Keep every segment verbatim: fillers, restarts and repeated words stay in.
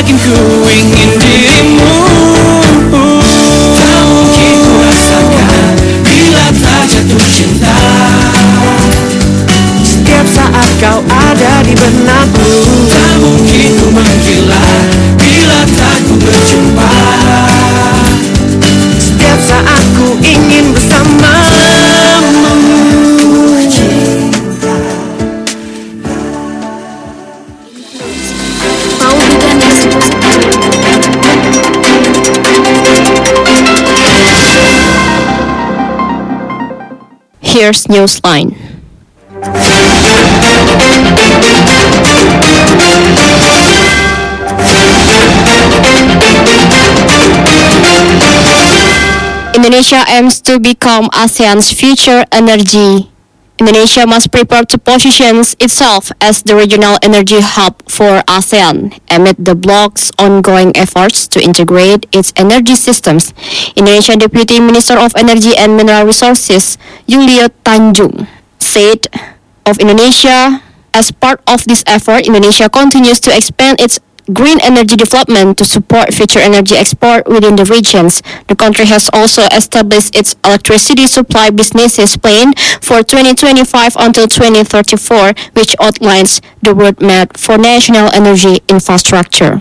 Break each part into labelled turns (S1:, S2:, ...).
S1: Semakin ku ingin dirimu, tak mungkin ku rasakan bila tak jatuh cinta. Setiap saat kau ada di benakku, tak mungkin ku menggila bila tak ku berjumpa. Setiap saat ku ingin bersamamu.
S2: Here's Newsline. Indonesia aims to become ASEAN's future energy. Indonesia must prepare to position itself as the regional energy hub for ASEAN amid the bloc's ongoing efforts to integrate its energy systems. Indonesian Deputy Minister of Energy and Mineral Resources, Yulio Tanjung, said of Indonesia, as part of this effort, Indonesia continues to expand its green energy development to support future energy export within the regions. The country has also established its electricity supply businesses plan for twenty twenty-five until twenty thirty-four, which outlines the roadmap for national energy infrastructure.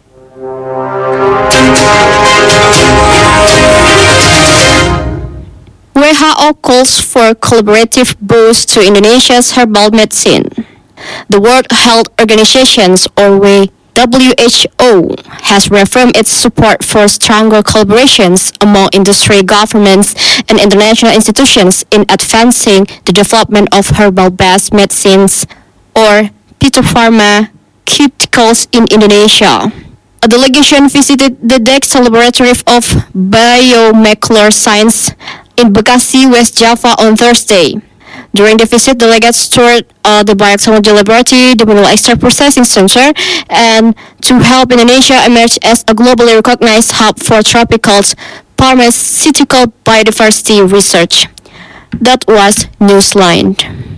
S2: W H O calls for collaborative boost to Indonesia's herbal medicine. The World Health Organization, or W H O, has reaffirmed its support for stronger collaborations among industry, governments, and international institutions in advancing the development of herbal-based medicines, or phytopharmaceuticals, in Indonesia. A delegation visited the Dex Laboratory of Biomolecular Science in Bekasi, West Java on Thursday. During the visit, delegates toured uh, the biotechnology laboratory, the mineral extract processing center, and to help Indonesia emerge as a globally recognized hub for tropical pharmaceutical biodiversity research. That was Newsline.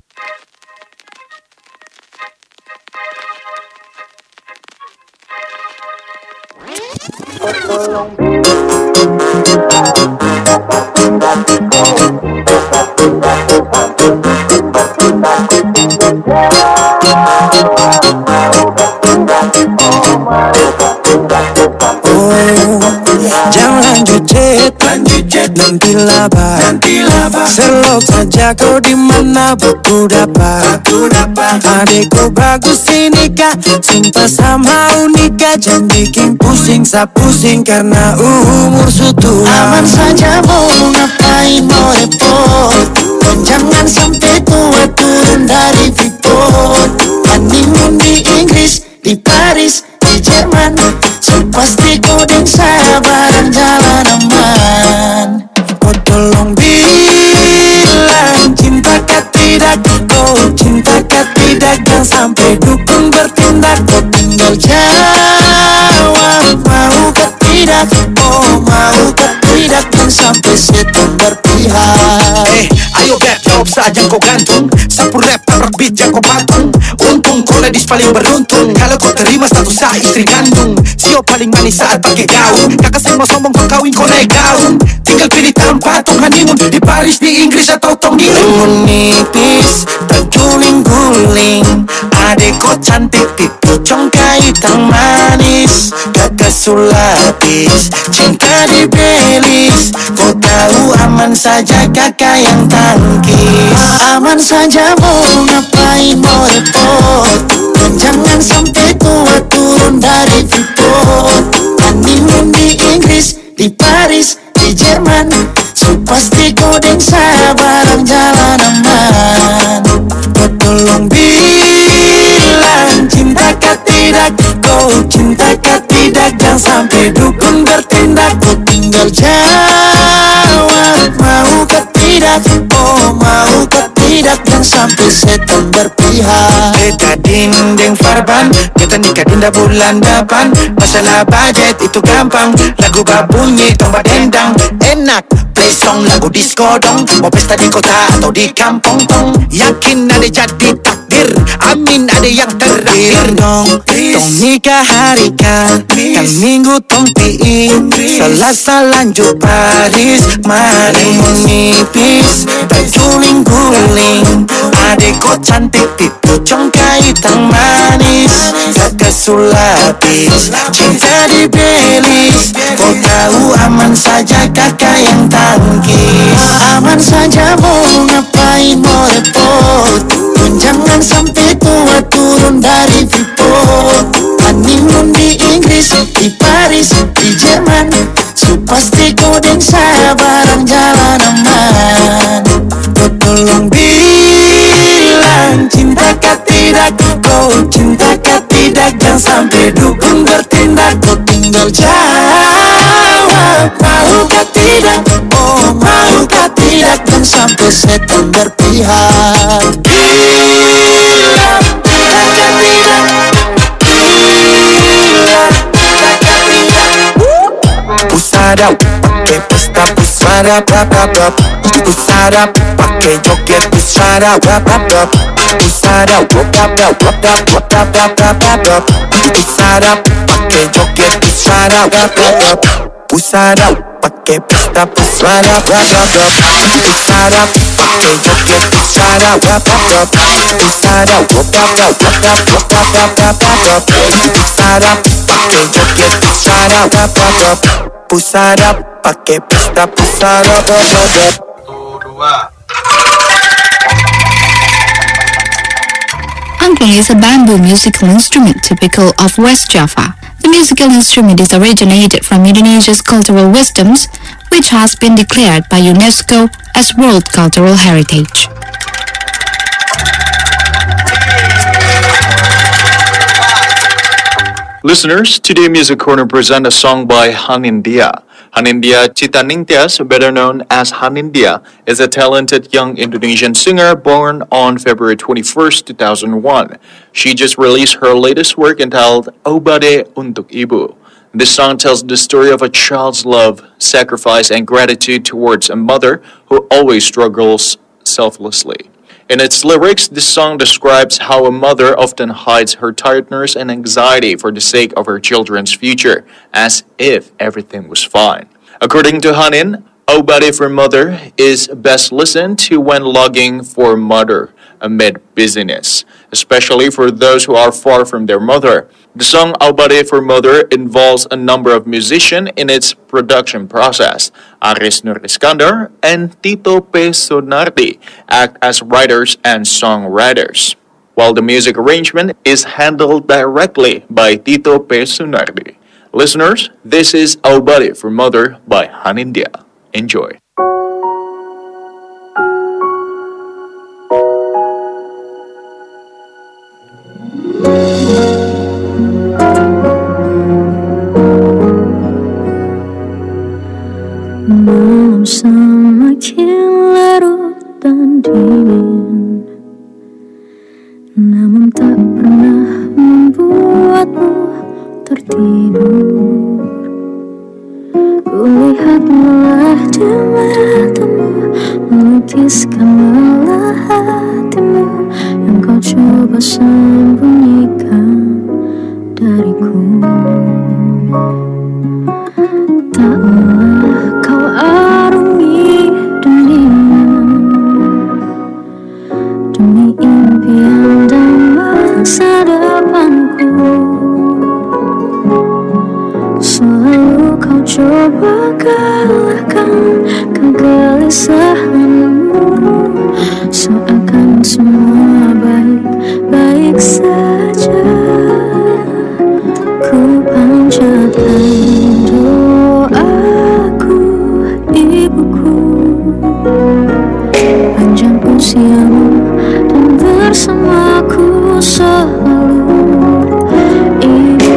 S3: Jangan lanjut jet, nanti laba, Selok saja kau di mana aku dapat. Adekku bagus ini kak, sumpah sama unika. Jangan bikin pusing, sa pusing karena umur sutua. Aman saja mau ngapain mau repot, dan jangan sampai tua turun dari freeport. Honeymoon di Inggris, di Paris, di Jerman, so pasti kau dan saya bareng jalan aman. Kau tolong bilang cinta kah tidak, kau cinta kah tidak, jangan sampai dukun bertindak. Kau tinggal jawab mau kah tidak, oh mau kah tidak, jangan sampai setan berpihak.
S4: Eh, ayo beb, jawab saja kau gantung. Sapu rap, tabrak beat, jangan kau patung. Untung kau ladies paling beruntung kalau kau terima status sah istri kandung. Sio paling manis saat pakai gaun. Kakak saya mau sombong kau kawin kau naik gaun. Tinggal pilih tempat tong honeymoon di Paris, di Inggris atau tong di
S3: Rimbun nipis, terguling-guling. Adek kau cantik, pipi congkai hitam manis. Kakak sulapis, cinta di Belis. Kau tahu aman saja kakak yang tangkis. Aman saja mau ngapain mau repot, dan jangan sampai tua turun dari freeport. Honeymoon di Inggris, di Paris, di Jerman, so pasti kau dan saya bareng jalan aman. Kau tolong bilang cinta kah tidak, kau cinta kah tidak, jangan sampai dukun bertindak. Kau tinggal jawab mau kah tidak, oh mau kah tidak, jangan sampai setan berpihak. Beta dinding farban, kita nikah dinda bulan depan. Masalah budget itu gampang, lagu babunyi tombak dendang. Enak, play song lagu disco dong. Mau pesta di kota atau di kampung tong, yakin ada jadi takdir. Amin
S4: Amin ada yang terakhir dong. Tong nikah hari kan, kan minggu tong piin. Selasa lanjut Paris, mari menipis. Terjuling guling, adek kok cantik pipi congkai tang manis. Kakak sulapis, cinta di belis. Kau tahu aman saja kakak yang tangkis. Aman saja mau ngapain mau repot. Pun jangan sampai tua turun dari Freeport. Honeymoon di Inggris, di Paris, di Jerman. So pasti kau dan saya bareng jalan aman. Kau tolong bilang cinta kah tidak. Kau cinta kah tidak. Jangan sampai dukung bertindak. Kau tinggal jawab mau kah tidak. Oh mau kah tidak. Jangan sampai setan berpihak. Bilang tidak kah tidak. Pusada, pakai pesta pusada, bap bap bap. Pusada, pakai joget pusada, bap bap bap. Pusada, wap bap bap, wap bap wap bap bap bap bap bap. Pusada, pakai joget pusada, bap bap bap. Pusada, pakai pesta pusada, bap bap bap. Pusada, pakai joget pusada, bap bap bap. Pusada, wap bap bap, wap bap wap bap bap bap bap. Pusada, pakai joget pusada, bap bap bap. Pusada, pakai pesta pusada, bap bap bap.
S5: Angklung is a bamboo musical instrument typical of West Java. The musical instrument is originated from Indonesia's cultural wisdoms, which has been declared by UNESCO as World Cultural Heritage.
S6: Listeners, today Music Corner present a song by Hanindya. Hanindya Citaningtyas, better known as Hanindya, is a talented young Indonesian singer born on February twenty-first, two thousand one. She just released her latest work entitled Obade Untuk Ibu. This song tells the story of a child's love, sacrifice, and gratitude towards a mother who always struggles selflessly. In its lyrics, this song describes how a mother often hides her tiredness and anxiety for the sake of her children's future, as if everything was fine. According to Hanin, Obade for Mother is best listened to when logging for mother amid busyness, especially for those who are far from their mother. The song Obade for Mother involves a number of musicians in its production process. Aris Nur Iskandar and Tito P. Sunardi act as writers and songwriters, while the music arrangement is handled directly by Tito P. Sunardi. Listeners, this is Obade for Mother by Hanindya. Enjoy.
S7: Malam semakin larut dan dingin, namun tak pernah membuatmu tertidur. Kulihat lelah di matamu, melukiskan lelah hatimu yang kau coba sembunyikan dariku. Taklah kau arungi dunia demi impian dan masa depanku. Selalu kau coba kalahkan kegelisahanmu, seakan semua baik-baik saja. Ku panjatkan doaku, ibuku, panjang usiamu dan bersamaku selalu. Ibu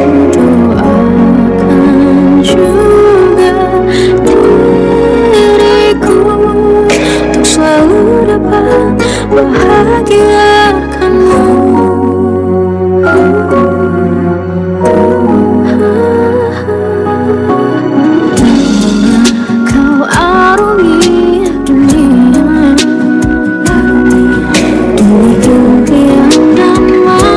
S7: doakan juga diriku untuk selalu dapat bahagiakanmu. Dunia demi impian dan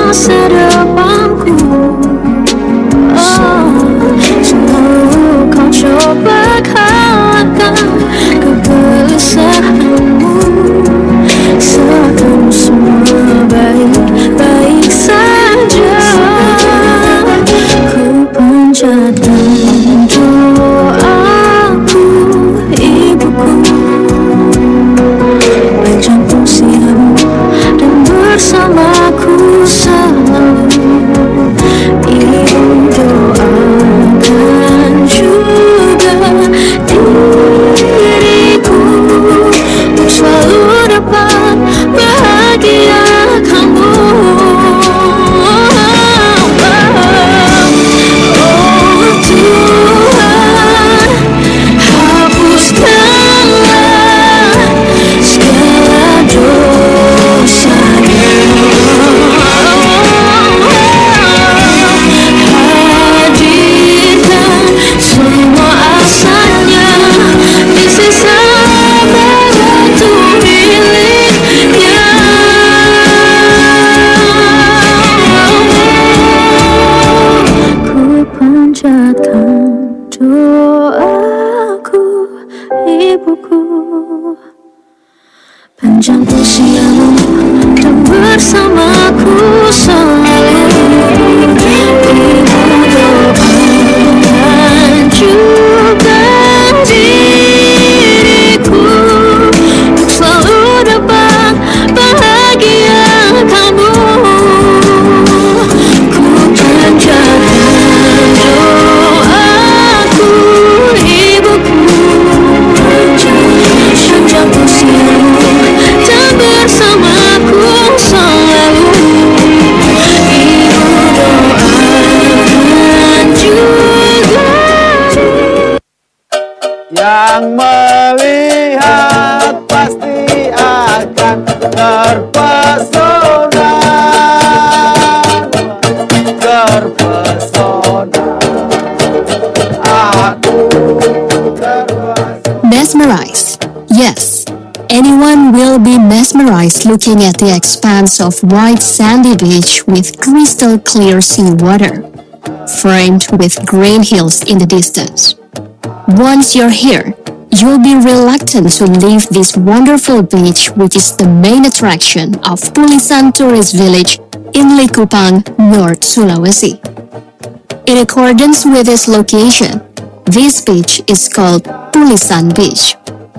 S8: Yang melihat pasti akan terpesona, terpesona. Aku terpesona.
S9: Mesmerize. Yes, anyone will be mesmerized looking at the expanse of white sandy beach with crystal clear seawater, framed with green hills in the distance. Once you're here, you'll be reluctant to leave this wonderful beach, which is the main attraction of Pulisan Tourist Village in Likupang, North Sulawesi. In accordance with its location, this beach is called Pulisan Beach.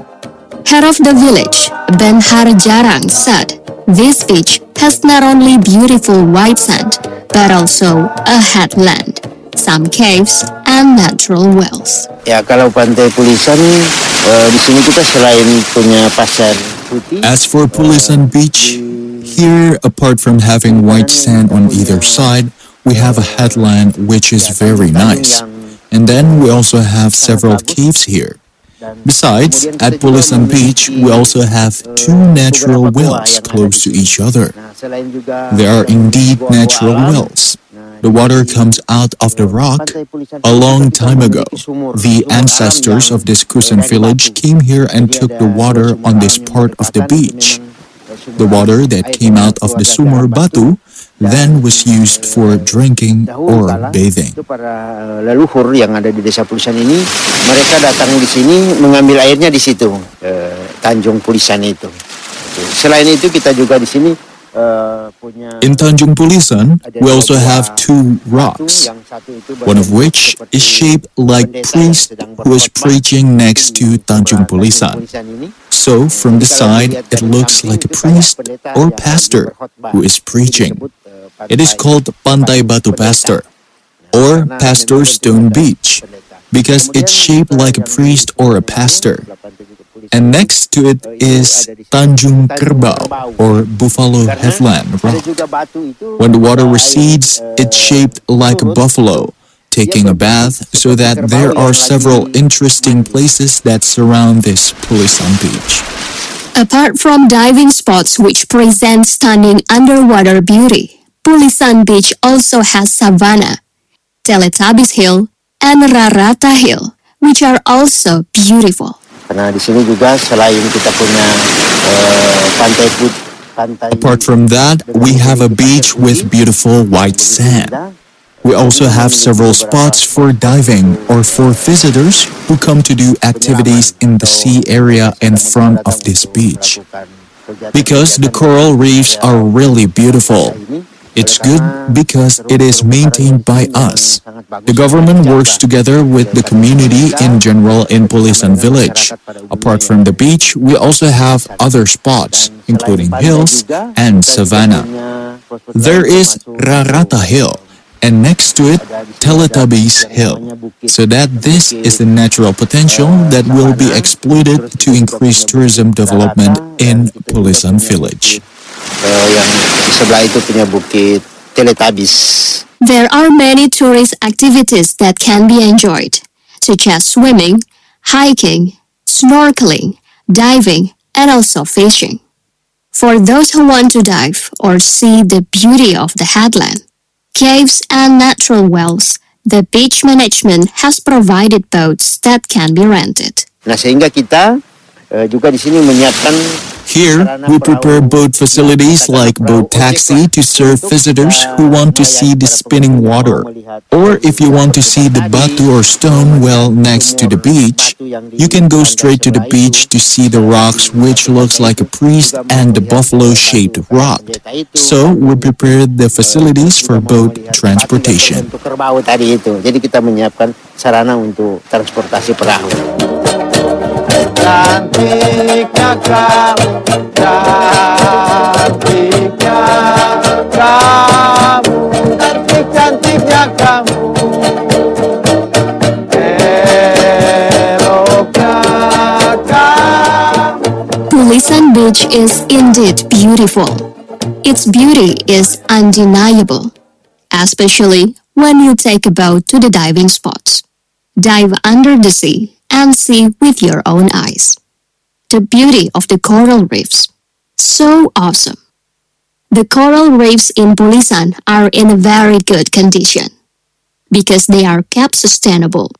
S9: Head of the village, Ben Harjarang, said this beach has not only beautiful white sand, but also a headland, some caves, and natural wells.
S8: Ya, kalau Pantai Pulisan, eh, di sini kita selain punya pasir putih.
S10: As for Pulisan Beach, here, apart from having white sand on either side, we have a headland which is very nice. And then we also have several caves here. Besides, at Pulisan Beach, we also have two natural wells close to each other. They are indeed natural wells. The water comes out of the rock. A long time ago, the ancestors of this Kusan village came here and took the water on this part of the beach. The water that came out of the sumur batu then was used for drinking or bathing.
S8: Itu para leluhur yang ada di desa Pulisan ini, mereka datang di sini mengambil airnya di situ, eh, Tanjung Pulisan itu. Selain itu kita juga di sini eh, punya.
S10: In Tanjung Pulisan, we also have two rocks, one of which is shaped like priest who is preaching next to Tanjung Pulisan. So from the side, it looks like a priest or pastor who is preaching. It is called Pantai Batu Pastor, or Pastor Stone Beach, because it's shaped like a priest or a pastor. And next to it is Tanjung Kerbau, or Buffalo Headland Rock. When the water recedes, it's shaped like a buffalo, taking a bath, so that there are several interesting places that surround this Pulisan Beach.
S9: Apart from diving spots which present stunning underwater beauty, Pulisan Beach also has Savannah, Teletubbies Hill, and Rarata Hill, which are also beautiful.
S8: Karena di sini juga selain kita punya eh, pantai put, pantai.
S10: Apart from that, we have a beach with beautiful white sand. We also have several spots for diving or for visitors who come to do activities in the sea area in front of this beach. Because the coral reefs are really beautiful. It's good because it is maintained by us. The government works together with the community in general in Pulisan village. Apart from the beach, we also have other spots, including hills and savanna. There is Rarata Hill, and next to it, Teletubbies Hill. So that this is the natural potential that will be exploited to increase tourism development in Pulisan village.
S8: Uh, yang di sebelah itu punya bukit Teletubbies.
S9: There are many tourist activities that can be enjoyed, such as swimming, hiking, snorkeling, diving, and also fishing. For those who want to dive or see the beauty of the headland, caves, and natural wells, the beach management has provided boats that can be rented.
S8: Nah, sehingga kita uh, juga di sini menyiapkan.
S10: Here, we prepare boat facilities like boat taxi to serve visitors who want to see the spinning water. Or if you want to see the batu or stone well next to the beach, you can go straight to the beach to see the rocks which looks like a priest and the buffalo-shaped rock. So, we prepared the facilities for boat transportation.
S8: Jadi kita menyiapkan sarana untuk transportasi perahu.
S1: Cantiknya kamu, cantiknya kamu, cantik-cantiknya kamu, eloknya kamu.
S9: Pulisan Beach is indeed beautiful. Its beauty is undeniable, especially when you take a boat to the diving spots. Dive under the sea and see with your own eyes. The beauty of the coral reefs. So awesome. The coral reefs in Pulisan are in a very good condition because they are kept sustainable.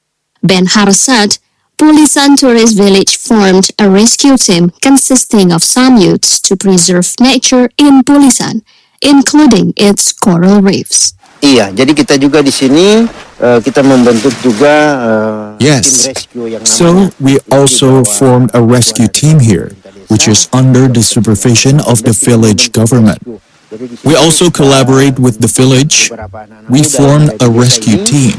S9: Ben Har said, Pulisan Tourist Village formed a rescue team consisting of some youths to preserve nature in Pulisan, including its coral reefs.
S8: Iya, jadi kita juga di sini uh, kita membentuk juga uh,
S10: Yes.
S8: tim rescue yang
S10: So
S8: namanya
S10: we also formed a rescue team here, which is under the supervision of the village government. We also collaborate with the village. We formed a rescue team.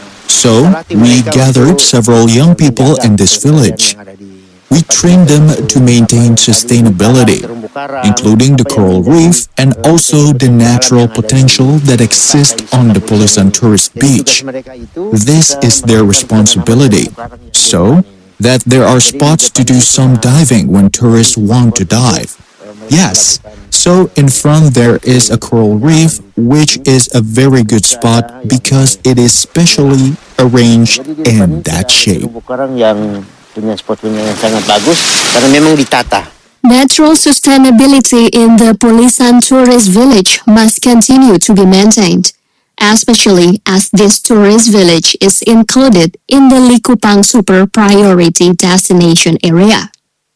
S10: So we gathered several young people in this village. We trained them to maintain sustainability, including the coral reef and also the natural potential that exists on the Pulisan tourist beach. This is their responsibility, so that there are spots to do some diving when tourists want to dive. Yes, so in front there is a coral reef, which is a very good spot because it is specially arranged in that shape.
S8: Punya spot punya yang sangat bagus karena memang ditata.
S9: Natural sustainability in the Pulisan Tourist Village must continue to be maintained, especially as this tourist village is included in the Likupang Super Priority Destination Area.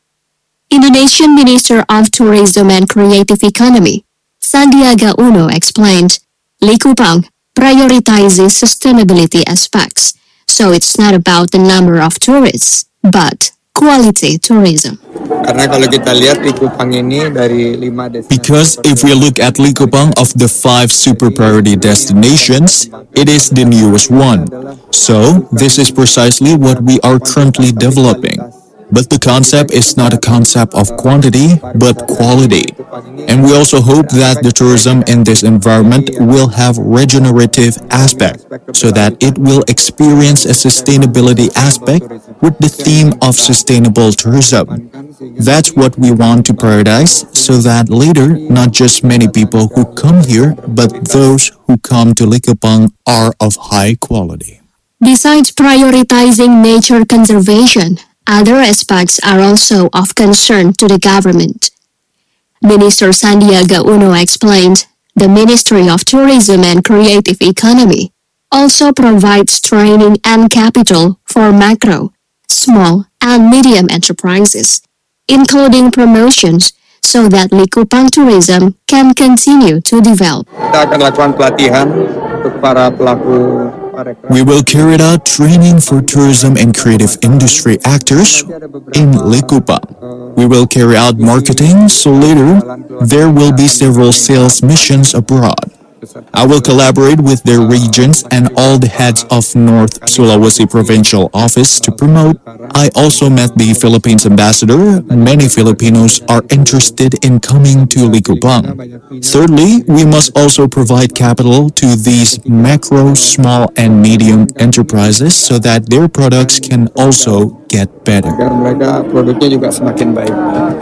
S9: Indonesian Minister of Tourism and Creative Economy, Sandiaga Uno explained, Likupang prioritizes sustainability aspects, so it's not about the number of tourists, but quality tourism.
S11: Karena kalau kita lihat Likupang ini dari lima destinasi.
S10: Because if we look at Likupang of the five super priority destinations, it is the newest one. So this is precisely what we are currently developing. But the concept is not a concept of quantity, but quality. And we also hope that the tourism in this environment will have regenerative aspect, so that it will experience a sustainability aspect with the theme of sustainable tourism. That's what we want to prioritize, so that later, not just many people who come here, but those who come to Likupang are of high quality.
S9: Besides prioritizing nature conservation, other aspects are also of concern to the government. Minister Sandiaga Uno explained, the Ministry of Tourism and Creative Economy also provides training and capital for macro, small, and medium enterprises, including promotions, so that Likupang tourism can continue to develop.
S11: Kita akan lakukan pelatihan untuk para pelaku.
S10: We will carry out training for tourism and creative industry actors in Likupang. We will carry out marketing, so later there will be several sales missions abroad. I will collaborate with their regions and all the heads of North Sulawesi Provincial Office to promote. I also met the Philippines ambassador. Many Filipinos are interested in coming to Likupang. Thirdly, we must also provide capital to these macro, small, and medium enterprises so that their products can also get better.
S11: Agar mereka produknya juga semakin baik.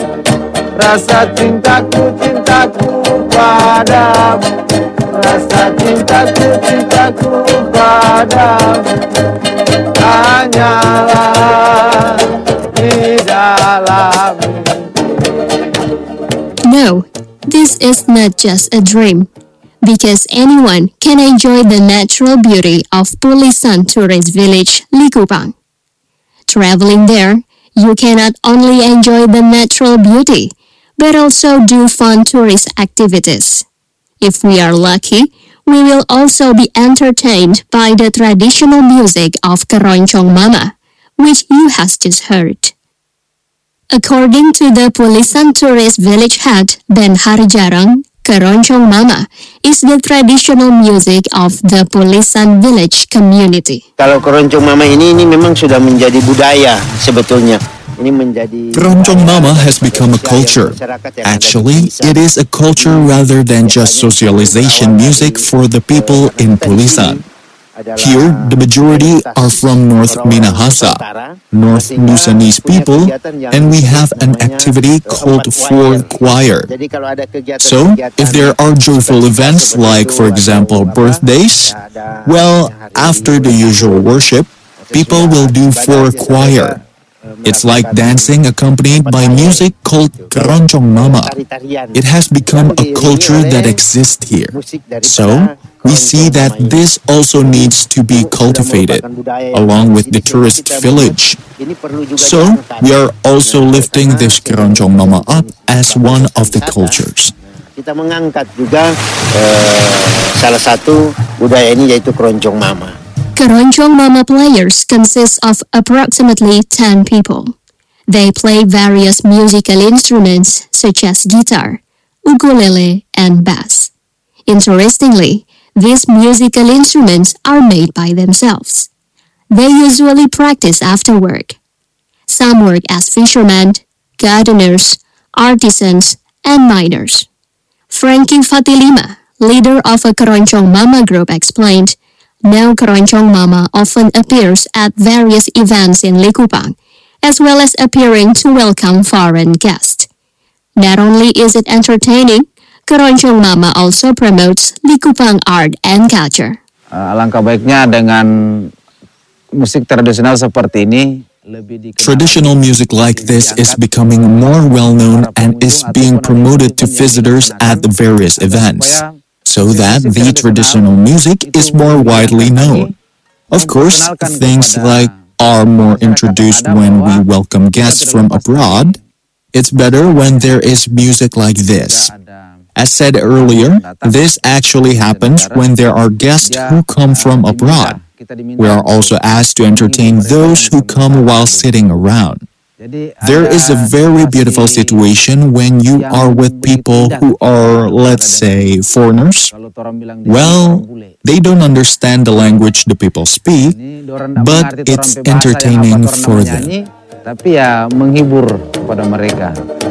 S3: Rasa cintaku, cintaku padamu. Rasa cintaku, cintaku padamu. Hanyalah di dalam mimpi.
S9: No, this is not just a dream, because anyone can enjoy the natural beauty of Pulisan Tourist Village, Likupang. Traveling there, you can not only enjoy the natural beauty, but also do fun tourist activities. If we are lucky, we will also be entertained by the traditional music of Keroncong Mama, which you has just heard. According to the Pulisan Tourist Village head, Ben Harjarang, Keroncong Mama is the traditional music of the Pulisan Village community.
S8: Kalau Keroncong Mama ini ini memang sudah menjadi budaya sebetulnya. Ini menjadi
S10: Keroncong Mama has become a culture. Actually, it is a culture rather than just socialization music for the people in Pulisan. Here, the majority are from North Minahasa, North Nusanese people, and we have an activity called Four Choir. So, if there are joyful events like, for example, birthdays, well, after the usual worship, people will do for choir. It's like dancing accompanied by music called Keroncong Mama. It has become a culture that exists here. So, we see that this also needs to be cultivated, along with the tourist village. So, we are also lifting this Keroncong Mama up as one of the cultures.
S8: Kita mengangkat juga eh, salah satu budaya ini yaitu Keroncong Mama.
S9: Keroncong Mama players consist of approximately ten people. They play various musical instruments such as guitar, ukulele, and bass. Interestingly, these musical instruments are made by themselves. They usually practice after work. Some work as fishermen, gardeners, artisans, and miners. Frankie Fatilima, leader of a Keroncong Mama group, explained, now Keroncong Mama often appears at various events in Likupang, as well as appearing to welcome foreign guests. Not only is it entertaining, Keroncong Mama also promotes Likupang art and culture.
S12: Uh, alangkah baiknya dengan musik tradisional seperti ini.
S10: Traditional music like this is becoming more well-known and is being promoted to visitors at the various events, so that the traditional music is more widely known. Of course, things like are more introduced when we welcome guests from abroad. It's better when there is music like this. As said earlier, this actually happens when there are guests who come from abroad. We are also asked to entertain those who come while sitting around. There is a very beautiful situation when you are with people who are, let's say, foreigners. Well, they don't understand the language the people speak, but it's entertaining for them.
S12: Tapi ya menghibur kepada mereka.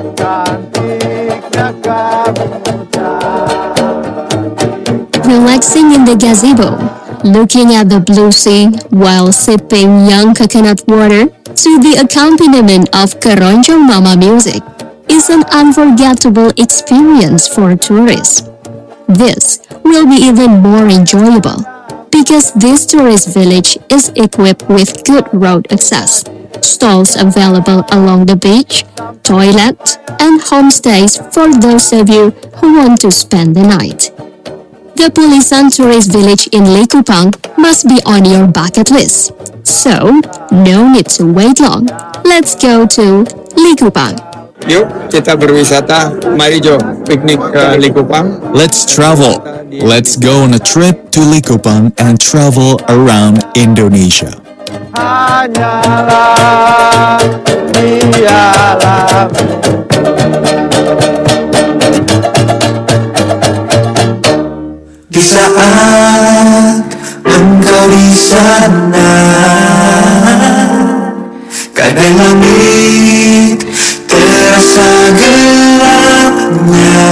S9: Relaxing in the gazebo, looking at the blue sea while sipping young coconut water to the accompaniment of Keroncong Mama music is an unforgettable experience for tourists. This will be even more enjoyable because this tourist village is equipped with good road access, stalls available along the beach, toilet, and homestays for those of you who want to spend the night. The Pulisan Tourist Village in Likupang must be on your bucket list. So, no need to wait long. Let's go to Likupang.
S11: Yuk, kita berwisata. Mari Jo, piknik ke Likupang.
S10: Let's travel. Let's go on a trip to Likupang and travel around Indonesia.
S3: Hanyalah di alam. Di saat engkau di sana, kadang langit terasa gelapnya.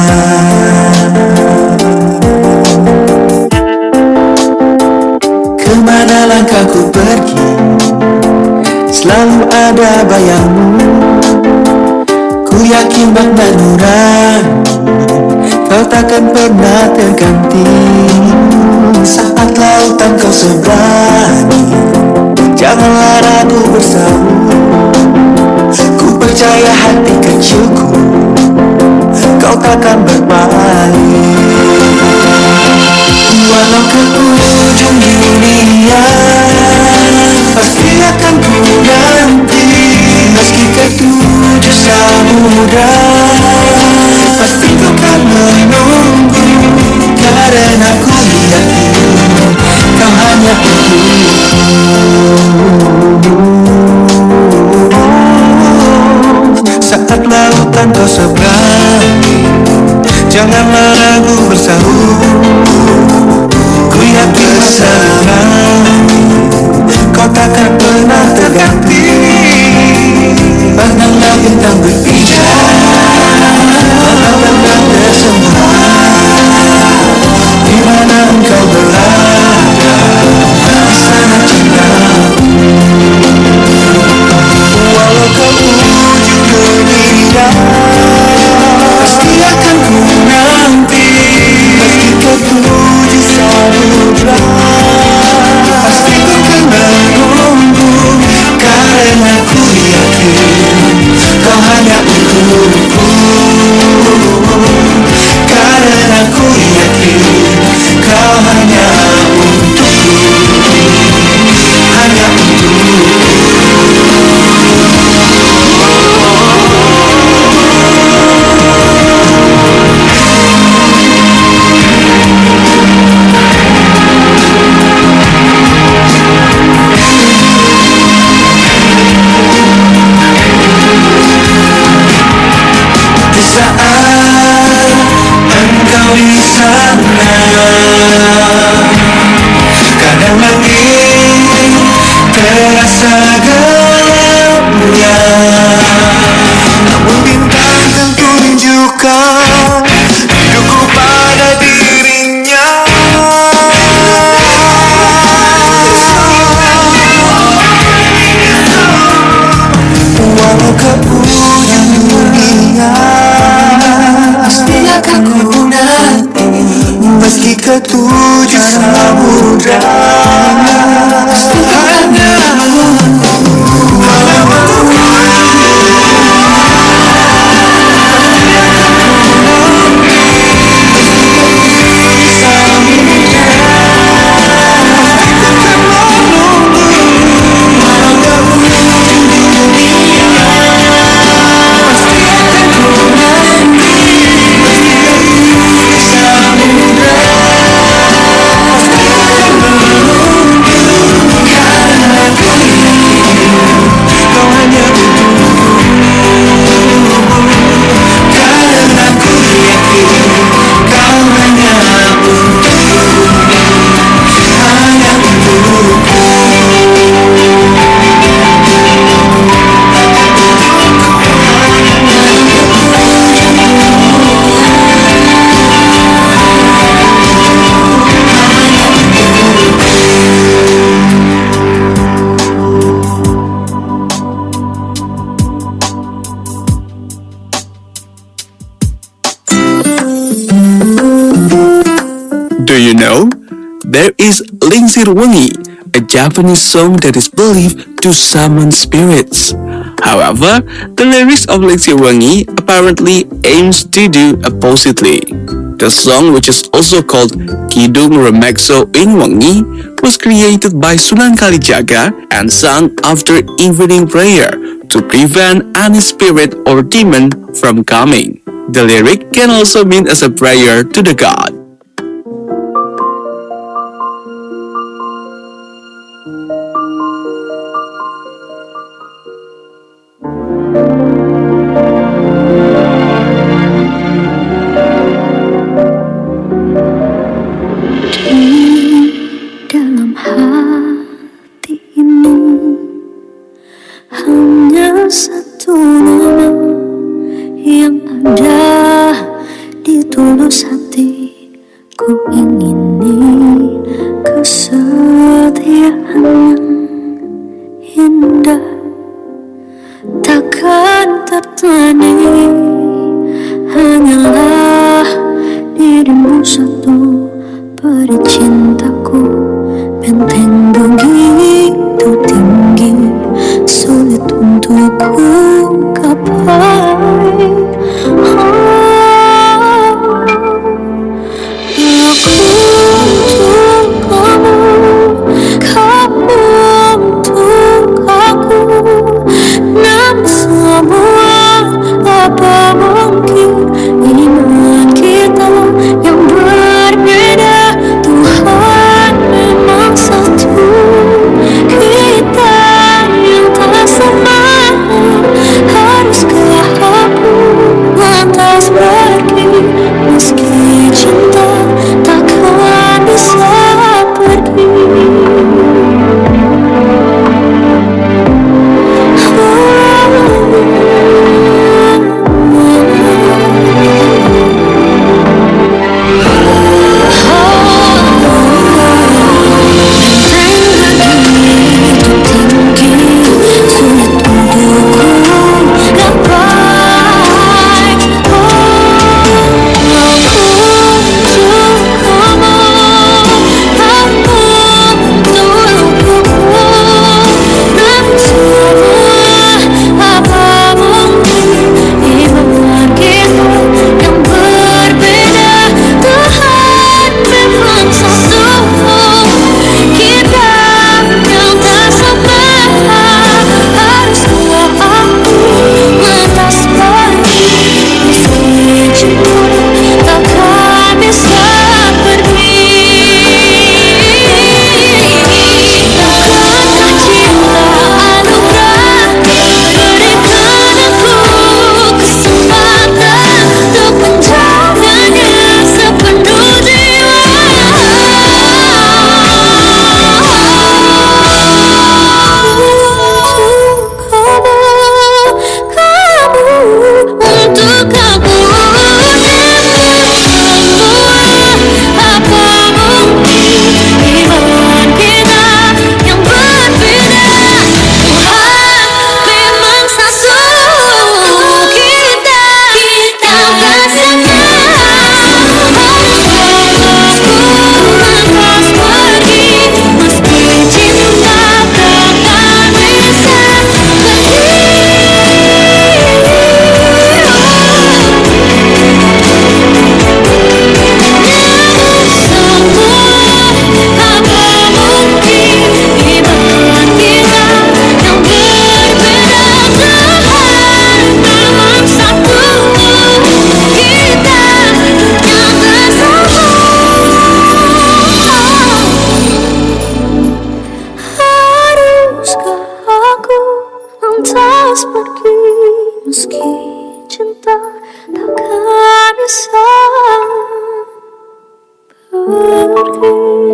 S3: Kemana langkahku pergi, selalu ada bayangmu. Ku yakin makna nurani kau takkan pernah terganti. Saat lautan kau seberangi, janganlah ragu bersama. Ku percaya hati kecilku, kau takkan berbalik. Walau ke ujung dunia, pasti akan ku ganti. Meski ke tujuh samudra, pasti kau kan menunggu. Karena ku yakin kau hanya untukku. Saat lautan kau seberangi, janganlah ragu bersahur. Ku yakin bersama. ketujuh samudra. Hanya hanya untukmu.
S13: Do you know? There is Lingsir Wengi, a Japanese song that is believed to summon spirits. However, the lyrics of Lingsir Wengi apparently aims to do oppositely. The song, which is also called Kidung Remexo in Wengi, was created by Sunan Kalijaga and sung after evening prayer to prevent any spirit or demon from coming. The lyric can also mean as a prayer to the god.
S7: Dalam hati ini hanya satu nama yang ada di tulus hati. Ku ingini kesetiaan yang indah takkan tertandingi. Hanyalah dirimu satu, peri cintaku, benteng begitu tinggi, sulit untuk ku gapai. Aku untuk kamu, kamu untuk aku, dan semua apa mungkin iman kita yang berbeda. Tuhan pergi.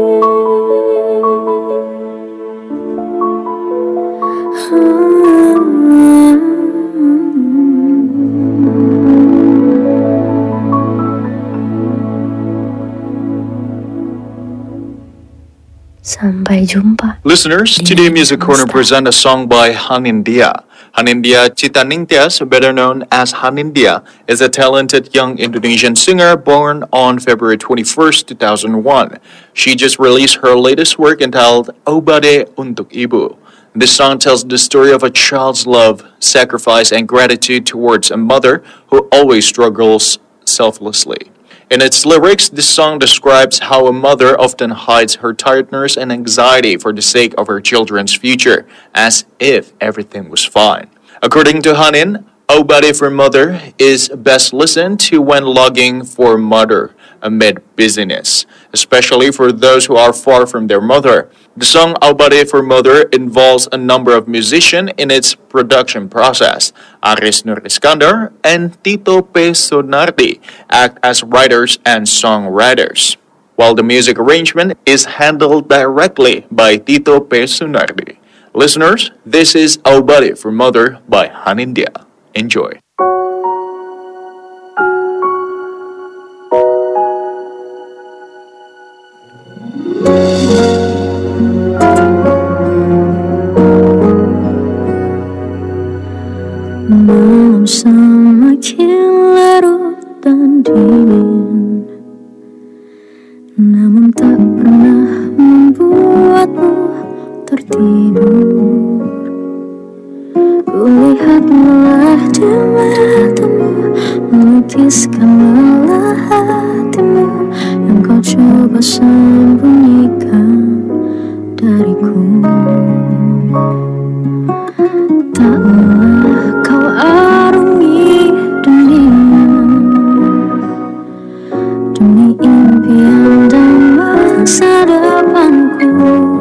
S9: Sampai jumpa.
S6: Listeners, today Music Corner present a song by Hanindya. Hanindya Citaningtyas, better known as Hanindya, is a talented young Indonesian singer born on February twenty-first, two thousand one. She just released her latest work entitled Obade Untuk Ibu. This song tells the story of a child's love, sacrifice, and gratitude towards a mother who always struggles selflessly. In its lyrics, this song describes how a mother often hides her tiredness and anxiety for the sake of her children's future, as if everything was fine. According to Hanin, Obade for Mother is best listened to when logging for mother amid busyness, especially for those who are far from their mother. The song Obade for Mother involves a number of musicians in its production process. Aris Nur Iskandar and Tito P. Sunardi act as writers and songwriters, while the music arrangement is handled directly by Tito P. Sunardi. Listeners, this is Obade for Mother by Hanindya. Enjoy.
S7: Malam semakin larut dan dingin, namun tak pernah membuatmu tertidur. Kulihat lelah di matamu, melukiskan lelah hatimu yang kau coba sembunyikan dariku. Tak lelah kau arungi dunia demi impian dan masa depanku.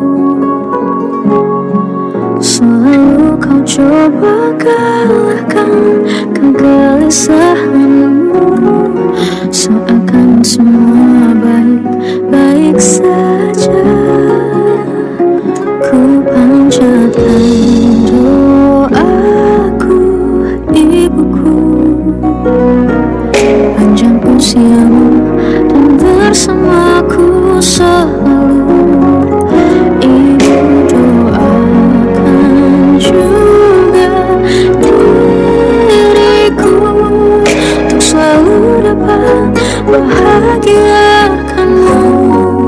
S7: Selalu kau coba kalahkan kegelisahanmu, seakan semua baik-baik saja. Ku panjatkan doaku, ibuku, panjang usiamu dan bersamaku selalu. Ibu doakan juga diriku untuk selalu dapat bahagiakanmu.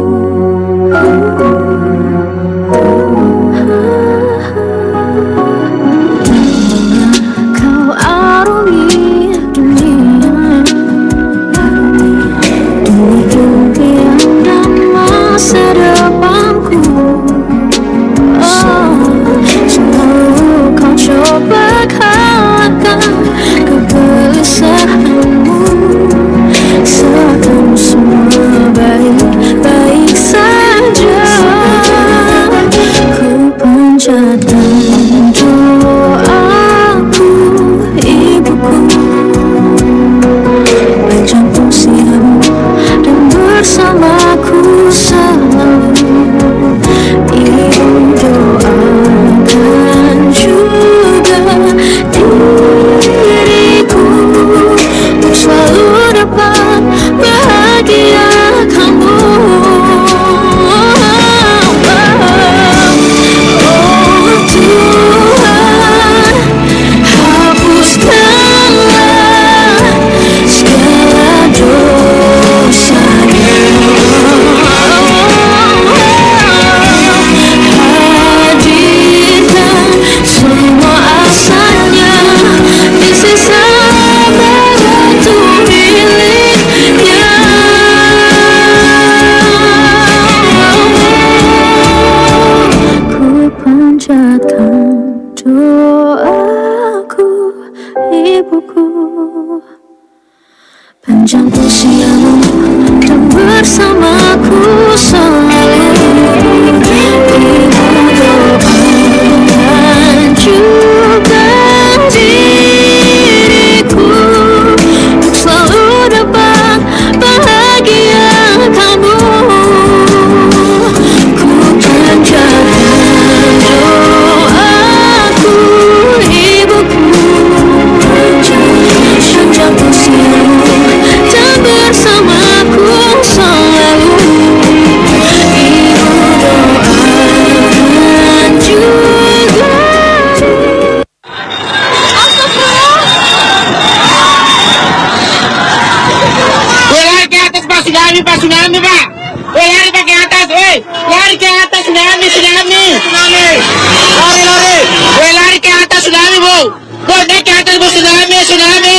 S7: Kau arungi dunia demi impian dan masa depanku. Oh, selalu kau coba kalahkan kegelisahanmu, seakan semua baik-baik saja. Ku panjatkan doaku, ibuku, panjang usiamu dan bersamaku selalu. Ibu doakan juga diriku untuk selalu dapat bahagiakanmu. Oh Tuhan, hapuskanlah segala dosanya.
S14: Woi, lari ke atas, woi. Lari ke atas, tsunami, tsunami. Tsunami. Lari, lari. Woi, lari ke atas, tsunami, Bu. Bu, naik ke atas, Bu, tsunami, tsunami.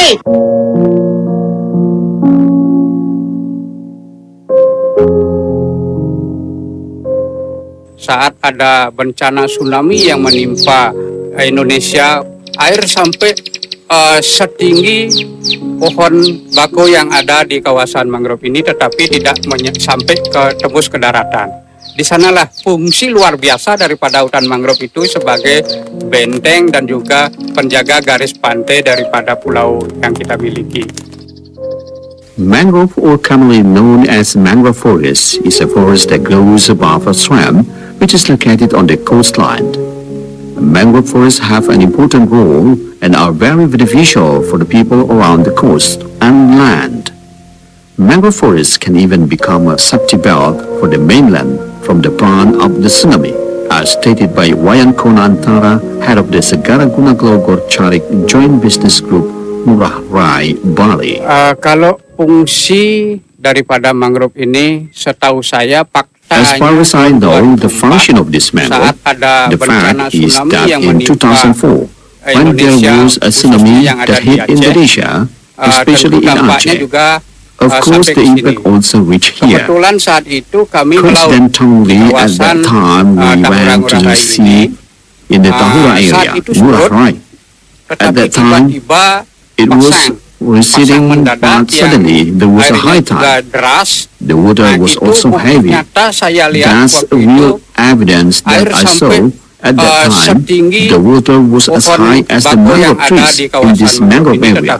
S15: Saat ada bencana tsunami yang menimpa Indonesia, air sampai uh, setinggi pohon bako yang ada di kawasan mangrove ini, tetapi tidak menye- sampai ke tembus ke daratan. Di sanalah fungsi luar biasa daripada hutan mangrove itu sebagai benteng dan juga penjaga garis pantai daripada pulau yang kita miliki.
S16: Mangrove, or commonly known as mangrove forest, is a forest that grows above a swamp, which is located on the coastline. Mangrove forests have an important role and are very beneficial for the people around the coast and land. Mangrove forests can even become a safety belt for the mainland from the brunt of the tsunami, as stated by Wayan Konantara, head of the Segara Guna Glogor Charik Joint Business Group, Ngurah Rai, Bali.
S15: Uh, kalau fungsi daripada mangrove ini, setahu saya faktanya
S16: As far as I know, the function of this mangrove, the fact is that in two thousand four, when there was a tsunami that hit Indonesia, especially in Aceh, of course the impact also reached here.
S15: Kebetulan saat itu kami melaut
S16: Coincidentally, at that time we went to see in the Tahura area, Ngurah Rai. At that time, it was receding, but suddenly there was a high tide. The water was also heavy. That's real evidence that I saw. At that time, the water was as high as the mangrove trees in this mangrove area,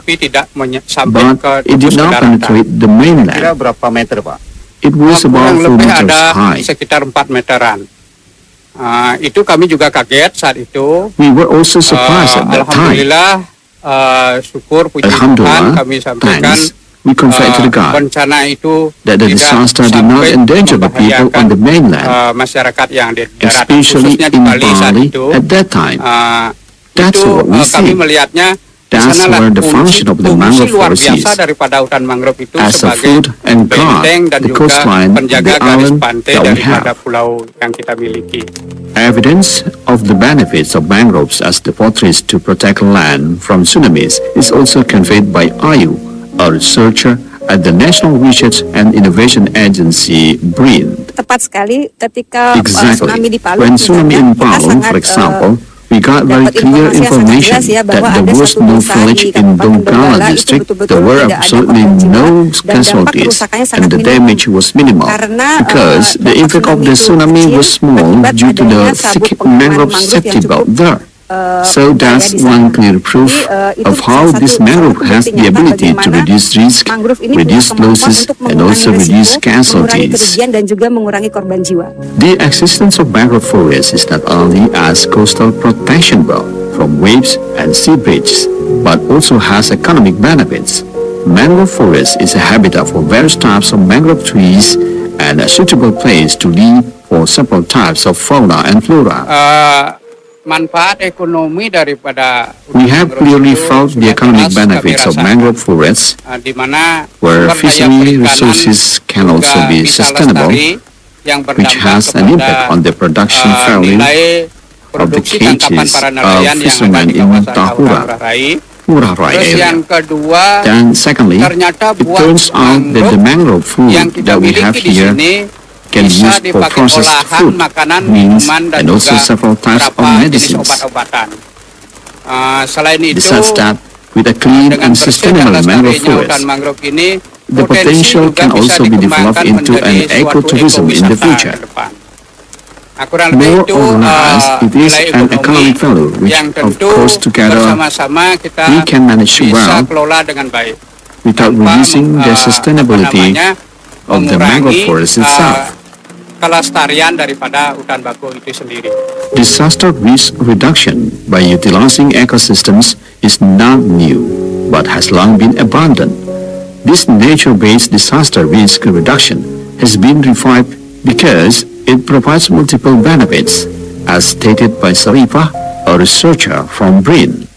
S16: but it did not penetrate the mainland. It was about four meters high.
S15: Sekitar empat meteran. Uh, itu kami juga kaget saat itu.
S16: We were also surprised uh, at that time.
S15: Alhamdulillah, uh, syukur puji Tuhan kami sampaikan
S16: we confess to the God
S15: bencana itu
S16: that the disaster did not endanger the people on the mainland,
S15: uh, masyarakat yang di darat,
S16: especially
S15: khususnya
S16: in
S15: di Bali saat
S16: Bali
S15: itu.
S16: at that time.
S15: Uh,
S16: That's
S15: itu
S16: what we
S15: uh, kami
S16: see.
S15: melihatnya
S16: That's where the function of the mangrove
S15: luar
S16: forest is.
S15: biasa daripada hutan mangrove itu
S16: As a
S15: sebagai
S16: food and guard,
S15: benteng dan
S16: the
S15: juga
S16: coastline,
S15: penjaga
S16: the
S15: garis
S16: island
S15: pantai
S16: that we
S15: daripada
S16: have.
S15: pulau yang kita miliki.
S16: Evidence of the benefits of mangroves as the fortress to protect land from tsunamis is also conveyed by Ayu, a researcher at the National Research and Innovation Agency, BRIN.
S17: Tepat sekali ketika
S16: Exactly.
S17: uh, tsunami di Palu.
S16: When tsunami in
S17: kita
S16: Palu,
S17: sangat,
S16: for example,
S17: uh,
S16: we got very
S17: dapat
S16: clear
S17: informasi yang sangat
S16: information
S17: jelas ya,
S16: that
S17: bahwa
S16: there
S17: ada
S16: was
S17: satu
S16: no
S17: desa
S16: village
S17: di
S16: in
S17: Kabupaten
S16: Donggala
S17: Donggala itu
S16: district,
S17: betul-betul
S16: there were
S17: tidak ada
S16: absolutely
S17: korban jiwa,
S16: no
S17: dan dampak
S16: casualties,
S17: kerusakannya sangat
S16: and the
S17: minimal.
S16: damage was minimal
S17: Karena,
S16: because
S17: uh,
S16: the
S17: dampak
S16: impact of the
S17: tsunami
S16: tsunami
S17: itu
S16: was small
S17: akibat
S16: due to the
S17: adanya sabut
S16: thick
S17: pengaman
S16: mangrove
S17: mangrove
S16: safety
S17: yang
S16: belt
S17: cukup,
S16: there.
S17: Uh,
S16: So that's one clear proof
S17: Jadi, uh,
S16: of how this mangrove has the ability to reduce risk, reduce losses, and also reduce
S17: mengurangi
S16: casualties.
S17: kerugian dan juga mengurangi korban jiwa.
S16: The existence of mangrove forests is not only as coastal protection belt from waves and sea breaches, but also has economic benefits. Mangrove forest is a habitat for various types of mangrove trees and a suitable place to live for several types of fauna and flora.
S15: Uh, manfaat ekonomi daripada
S16: We have clearly felt the economic benefits of mangrove forests,
S15: uh, di mana
S16: where
S15: sumber daya
S16: fishery
S15: perikanan
S16: resources can
S15: juga
S16: also be
S15: bisa
S16: sustainable,
S15: lestari, yang
S16: which
S15: berdampak
S16: has an impact
S15: kepada,
S16: on the production
S15: uh,
S16: value
S15: nilai
S16: of the
S15: produksi tangkapan
S16: cages
S15: para
S16: of
S15: nelayan yang ada
S16: fishermen
S15: di
S16: in
S15: kawasan
S16: Tahura,
S15: Ngurah Rai.
S16: Ngurah Rai
S15: Terus
S16: area.
S15: yang kedua,
S16: Then secondly,
S15: ternyata
S16: it
S15: buah
S16: turns out that the mangrove food
S15: yang kita
S16: that we
S15: miliki
S16: have
S15: di
S16: here
S15: sini
S16: can
S15: bisa
S16: use for
S15: dipakai
S16: processed
S15: olahan
S16: food,
S15: makanan,
S16: means,
S15: minuman, dan
S16: and also
S15: juga
S16: several types of
S15: beberapa jenis
S16: medicines.
S15: obat-obatan. Uh, selain itu,
S16: Besides that, with a clean
S15: dengan
S16: and
S15: bersih dan
S16: sustainable mangrove
S15: lestarinya hutan
S16: forest,
S15: mangrove ini,
S16: the
S15: potensi
S16: potential
S15: juga
S16: can
S15: bisa
S16: also be developed
S15: dikembangkan
S16: into an
S15: menjadi suatu
S16: ecotourism in the
S15: ekowisata
S16: future.
S15: ke depan. Nah, kurang lebih
S16: More
S15: itu
S16: or less,
S15: uh,
S16: it is
S15: nilai
S16: an
S15: ekonomi
S16: economic value which,
S15: yang
S16: of
S15: tentu
S16: course, together
S15: bersama-sama kita
S16: we can manage
S15: bisa
S16: well
S15: kelola dengan baik
S16: without reducing the
S15: uh,
S16: sustainability
S15: apa namanya,
S16: of the mangrove
S15: mengurangi,
S16: forest
S15: uh,
S16: itself.
S15: kelestarian daripada hutan bakau itu sendiri.
S16: Disaster risk reduction by utilizing ecosystems is not new, but has long been abundant. This nature-based disaster risk reduction has been revived because it provides multiple benefits, as stated by Sarifah, a researcher from BRIN.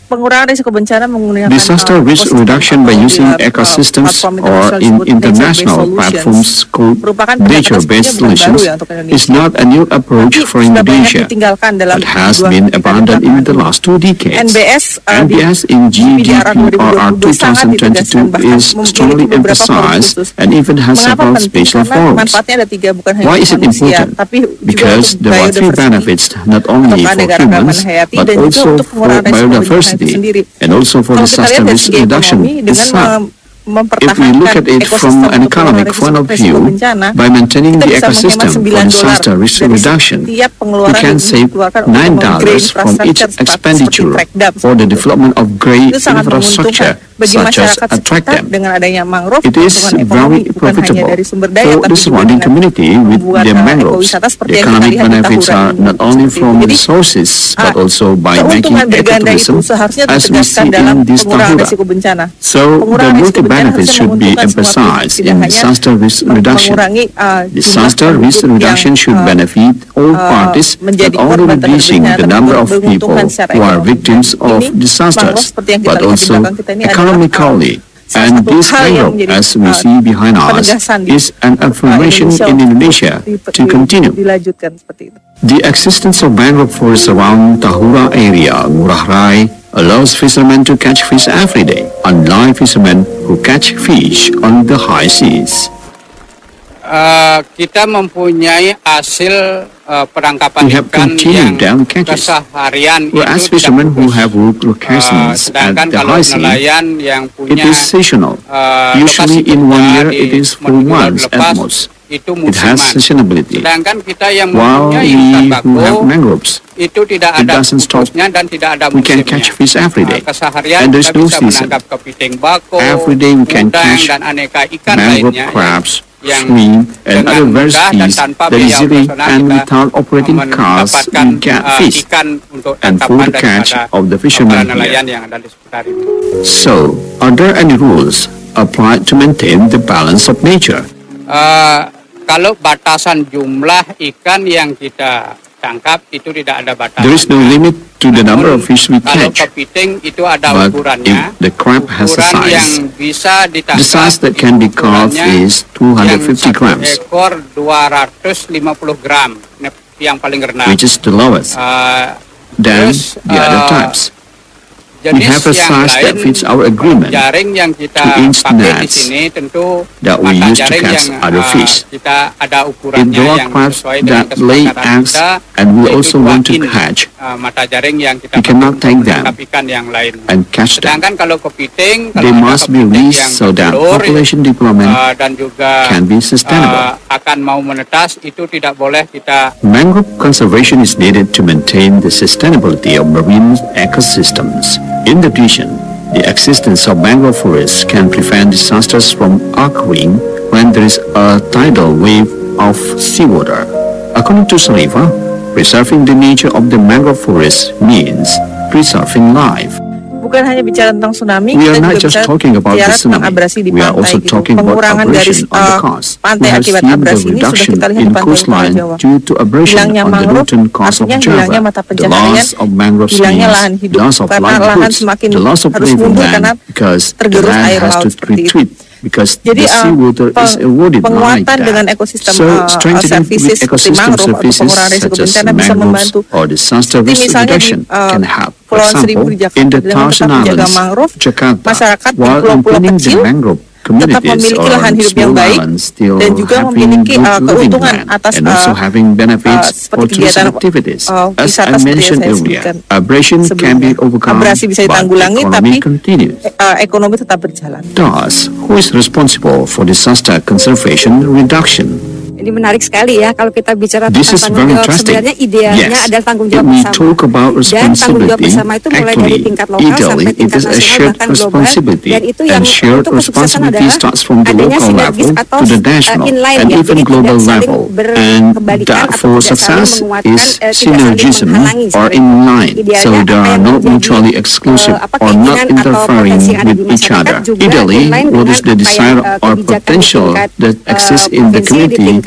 S18: pengurangan risiko bencana menggunakan
S16: Disaster risk reduction by using ecosystems or in international platforms called nature-based solutions is not a new approach for Indonesia, but has been abandoned in the last two decades. N B S in G D P R R twenty twenty-two is strongly emphasized and even has several special forums. Why is it important? Because there are three benefits not only for humans but also for biodiversity and also for disaster risk reduction itself. If we look at it from an economic point of view, by maintaining the ecosystem for disaster risk reduction, we can save nine dollars from each expenditure for the development of grey infrastructure, such as attract them. It is very profitable for the surrounding community with the mangroves. The economic benefits are not only from resources, but also by making ecotourism, as we see in this Tahura. So the multi benefits should be emphasized in disaster risk reduction. Disaster risk reduction should benefit all parties, not only reducing the number of people who are victims of disasters, but also economically. And this mangrove, as we see behind us, is an affirmation in Indonesia to continue. The existence of mangrove forests around Tahura area, Ngurah Rai, allows fishermen to catch fish every day, unlike fishermen who catch fish on the high seas.
S15: Uh, kita mempunyai hasil uh, penangkapan ikan yang keseharian
S16: whereas
S15: itu
S16: fishermen who have work locations
S15: uh,
S16: at the
S15: kalau
S16: high sea,
S15: nelayan yang punya,
S16: it is seasonal.
S15: uh,
S16: Usually in one year it is for months
S15: lepas,
S16: at most.
S15: Itu
S16: It has
S15: musiman.
S16: seasonality.
S15: Sedangkan kita yang
S16: While
S15: mempunyai
S16: we
S15: hutan
S16: who have
S15: bakau
S16: mangroves,
S15: itu tidak
S16: it
S15: ada
S16: doesn't stop.
S15: putusnya dan tidak ada
S16: We can
S15: musimnya.
S16: catch fish every day,
S15: Uh, keseharian
S16: and there's
S15: kita
S16: no
S15: bisa
S16: season.
S15: menangkap kepiting bakau,
S16: Every day we can
S15: udang,
S16: catch
S15: dan aneka ikan
S16: mangrove
S15: lainnya
S16: crabs,
S15: yang
S16: shrimp, and
S15: dengan
S16: other
S15: mudah dan
S16: varieties
S15: tanpa
S16: that
S15: biaya
S16: easily
S15: operasional
S16: and
S15: kita
S16: without operating costs
S15: mendapatkan
S16: we get
S15: uh,
S16: fish
S15: ikan untuk
S16: and
S15: tangkapan
S16: for the catch
S15: daripada
S16: of the
S15: para
S16: fishermen
S15: nelayan
S16: here.
S15: yang ada di sekitar ini.
S16: So, are there any rules applied to maintain the balance of nature?
S15: Uh, kalau batasan jumlah ikan yang kita tangkap itu tidak ada batasan.
S16: There is no limit to the number of fish we
S15: Kalau
S16: catch,
S15: kepiting itu ada
S16: but
S15: ukurannya.
S16: if the crab has a
S15: Ukuran yang
S16: size,
S15: bisa ditangkap
S16: the size that can be caught
S15: ukurannya
S16: is two hundred fifty
S15: yang
S16: grams,
S15: satu ekor dua ratus lima puluh gram, yang paling rendah.
S16: which is the lowest.
S15: Uh,
S16: Then
S15: terus,
S16: the other
S15: uh,
S16: types. We
S15: jenis
S16: have a
S15: yang
S16: size that
S15: lain,
S16: fits our agreement
S15: jaring yang kita
S16: to inch
S15: pakai di
S16: nets
S15: sini tentu
S16: that we
S15: mata
S16: use to
S15: jaring
S16: catch
S15: yang
S16: other
S15: uh,
S16: fish.
S15: kita ada
S16: If
S15: ukurannya
S16: there are
S15: yang
S16: crabs
S15: sesuai dengan
S16: that lay
S15: kesepakatan
S16: eggs
S15: kita,
S16: and we
S15: yaitu
S16: also
S15: dua
S16: want to
S15: in,
S16: catch,
S15: uh, mata jaring yang kita
S16: we
S15: pakai
S16: cannot
S15: untuk
S16: take them
S15: menangkap ikan yang lain.
S16: and catch them.
S15: Sedangkan kalau kepiting, kalau
S16: They
S15: ada
S16: must be
S15: kepiting
S16: released
S15: yang
S16: so that
S15: bertelur,
S16: population development
S15: uh, dan juga
S16: can be sustainable.
S15: uh, akan mau menetas, itu tidak boleh kita
S16: Mangrove conservation is needed to maintain the sustainability of marine ecosystems. In addition, the existence of mangrove forests can prevent disasters from occurring when there is a tidal wave of seawater. According to Sarifa, preserving the nature of the mangrove forest means preserving life.
S18: Bukan hanya bicara tentang tsunami,
S16: We are
S18: kita
S16: not
S18: juga
S16: just
S18: bicara
S16: talking about the
S18: bicara tentang
S16: tsunami.
S18: abrasi di
S16: We are
S18: pantai
S16: also
S18: gitu.
S16: talking about
S18: Pengurangan garis
S16: abrasion on the
S18: uh,
S16: coast. We
S18: pantai
S16: have
S18: akibat
S16: seen the
S18: abrasi ini sudah
S16: reduction
S18: kita lihat di
S16: in
S18: pantai utara
S16: coastline
S18: Jawa.
S16: due to abrasion
S18: Hilangnya
S16: on the
S18: mangrove
S16: northern coast of
S18: artinya hilangnya
S16: Java.
S18: mata
S16: The
S18: pencaharian,
S16: loss of mangroves
S18: hilangnya
S16: means
S18: lahan hidup
S16: loss of
S18: karena lahan
S16: livelihoods,
S18: semakin
S16: the loss of
S18: harus
S16: living
S18: mundur karena
S16: land because the
S18: tergerus
S16: land
S18: air
S16: has
S18: laut
S16: to
S18: seperti itu.
S16: retreat because
S18: Jadi
S16: the
S18: uh,
S16: seawater is eroded like
S18: penguatan dengan
S16: that.
S18: ekosistem
S16: So
S18: uh,
S16: strengthening
S18: services
S16: with
S18: seperti
S16: ecosystem
S18: mangrove atau
S16: services
S18: pengurangan risiko
S16: such as
S18: bencana bisa
S16: mangroves
S18: membantu.
S16: or disaster
S18: Seperti
S16: risk
S18: misalnya di
S16: reduction
S18: uh,
S16: can help. For
S18: Kepulauan Seribu
S16: example,
S18: di Jakarta
S16: in the
S18: dengan
S16: Thousand
S18: tetap menjaga
S16: Islands,
S18: mangrove,
S16: Jakarta,
S18: masyarakat di
S16: while
S18: pulau-pulau
S16: implementing
S18: kecil
S16: the mangrove
S18: tetap
S16: communities
S18: memiliki
S16: or
S18: lahan hidup yang
S16: small
S18: baik
S16: islands still
S18: dan juga
S16: having
S18: memiliki
S16: good
S18: uh,
S16: living
S18: keuntungan
S16: land
S18: atas
S16: and also
S18: uh,
S16: having benefits
S18: uh,
S16: for
S18: seperti kegiatan
S16: tourism activities.
S18: uh,
S16: As
S18: wisata
S16: I
S18: seperti yang
S16: mentioned
S18: saya
S16: earlier,
S18: sebutkan
S16: abrasion can be
S18: sebelumnya.
S16: overcome,
S18: Abrasi bisa
S16: but the
S18: ditanggulangi,
S16: economy
S18: tapi
S16: continues.
S18: uh, ekonomi tetap berjalan.
S16: Thus, who is responsible for disaster conservation reduction?
S17: Ini menarik sekali ya kalau kita bicara
S16: This
S17: tentang
S16: is
S17: tanggung
S16: very
S17: jawab.
S16: interesting.
S17: Sebenarnya idealnya
S16: Yes,
S17: adalah tanggung
S16: if
S17: jawab
S16: we
S17: bersama.
S16: talk about
S17: Dan tanggung jawab
S16: responsibility,
S17: bersama itu mulai dari
S16: actually,
S17: tingkat lokal
S16: ideally,
S17: sampai
S16: it
S17: tingkat
S16: is a
S17: nasional
S16: shared
S17: bahkan global.
S16: responsibility,
S17: Dan itu yang
S16: and shared
S17: untuk kesuksesan
S16: responsibility
S17: adalah
S16: starts from the
S17: adanya
S16: local
S17: sinergis
S16: level
S17: atau
S16: to the
S17: uh,
S16: national
S17: inline
S16: and
S17: ya.
S16: even
S17: Jadi
S16: global
S17: tidak saling
S16: level. And
S17: berkebalikan
S16: that
S17: atau
S16: for
S17: tidak saling
S16: success
S17: menguatkan,
S16: is
S17: eh, tidak saling
S16: synergism
S17: menghalangi
S16: or
S17: seperti itu.
S16: in line,
S17: Idealnya
S16: so they
S17: apa
S16: are
S17: yang
S16: not
S17: menjadi,
S16: mutually exclusive
S17: uh, apa
S16: or not
S17: keinginan atau
S16: interfering
S17: potensi yang ada
S16: with
S17: di
S16: each
S17: masyarakat
S16: other.
S17: juga
S16: Ideally,
S17: inline
S16: what
S17: dengan
S16: is the
S17: apa yang,
S16: desire
S17: uh,
S16: or
S17: kebijakan di
S16: potential
S17: tingkat,
S16: that
S17: uh,
S16: exists in the
S17: provinsi, di
S16: community
S17: tingkat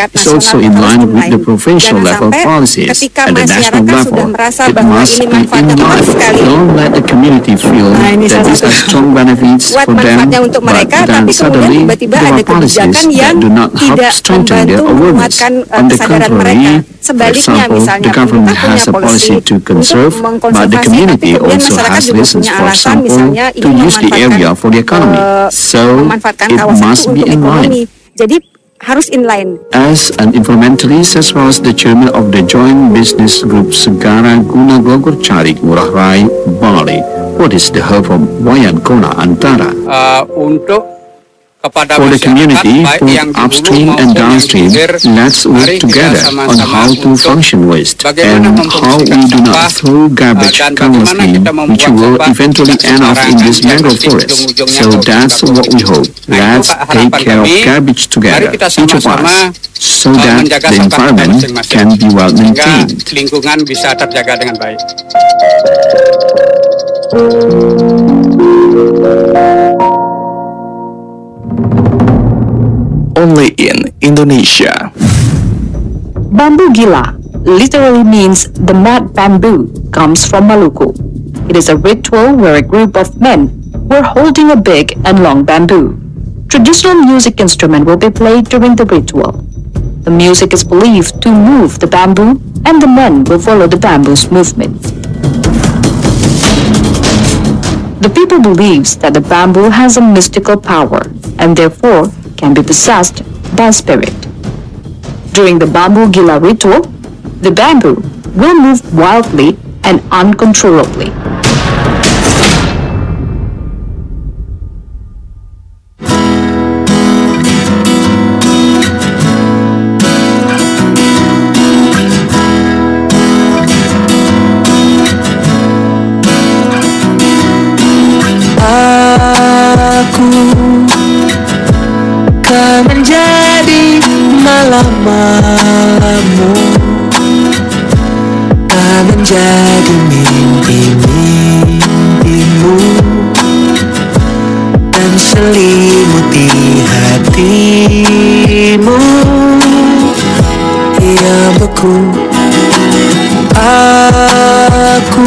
S16: is also in line with the provincial level policies. At the national level, it must be in line. Don't let the community feel that these are strong benefits for them, but then suddenly there are policies that do not help strengthen their awareness. On the contrary, for example, the government has a policy to conserve, but the community also has reasons, for example, to use the area for the economy. So, it must be in line.
S17: Jadi harus inline.
S16: As an environmentalist as well as the chairman of the Joint Business Group Segara Guna Gogor Carik Ngurah Rai, Bali, what is the hope of Wayan Kona Antara?
S15: Uh, untuk
S16: For the community, both upstream and downstream, let's work together on how to function waste and how we do not throw garbage carelessly, which will eventually end up in this mangrove forest. So that's what we hope. Let's take care of garbage together, each of us, so that the environment can be well maintained.
S15: Lingkungan bisa terjaga dengan baik.
S13: Only in Indonesia.
S19: Bambu Gila literally means the mad bamboo, comes from Maluku. It is a ritual where a group of men were holding a big and long bamboo. Traditional music instrument will be played during the ritual. The music is believed to move the bamboo, and the men will follow the bamboo's movement. The people believes that the bamboo has a mystical power and therefore can be possessed by spirit. During the Bambu Gila ritual, the bamboo will move wildly and uncontrollably.
S1: Kan menjadi malam-malammu, kan menjadi mimpi-mimpimu, dan selimuti hatimu yang beku. Aku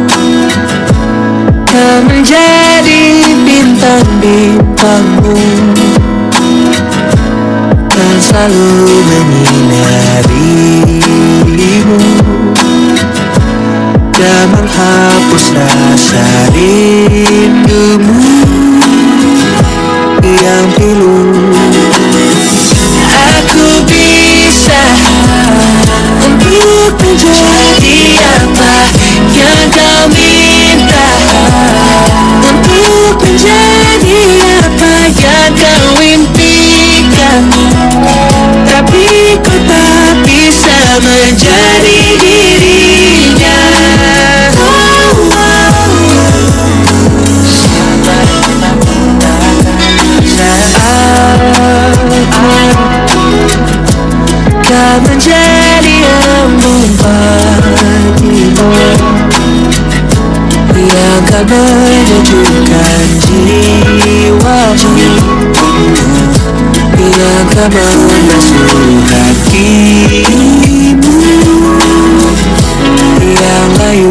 S1: kan menjadi bintang-bintangmu, kan selalu menyinarimu dan menghapus rasa rindumu yang pilu. Aku bisa untuk menjadi apa yang kau minta, untuk menjadi apa yang kau impikan, tapi ku tak bisa menjadi dirinya. Kau menjadi embun pagimu yang kan menyejukkan jiwamu, yang kan membasuh hatimu yang layu.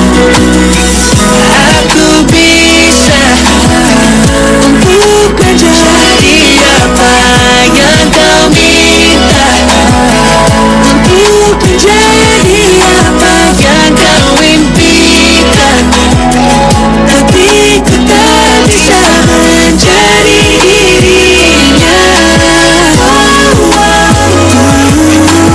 S1: Aku bisa untuk menjadi apa yang kau minta, untuk menjadi apa yang kau impikan, tapi ku tak bisa menjadi dirinya.